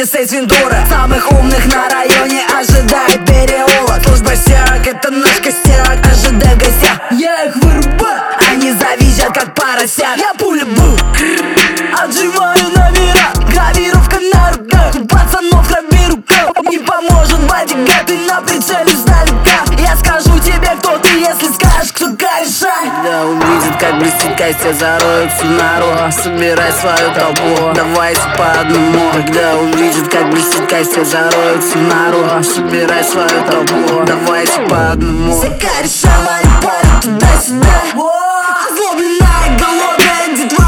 Сейс Вентура. Самых умных на районе ожидает переулок. Служба стяг, это наш костяк, ожидай в гостях. Я их вырубаю, они завизжат как поросят. Я пуля бу, отжимаю номера, гравировка на руках. У пацанов крови рукав, не поможет бодигард, ты на прицеле сдалека. Я скажу тебе, кто ты, если скажешь, кто кореша. Когда увидят, как блестит костя, зароются в нору. Собирай свою толпу, давайте по одному. Когда увидят, как блестит костя, зароются в нору. Собирай свою толпу, давайте по одному. Все кореша мои парят туда-сюда. Озлобленная, голодная детвора.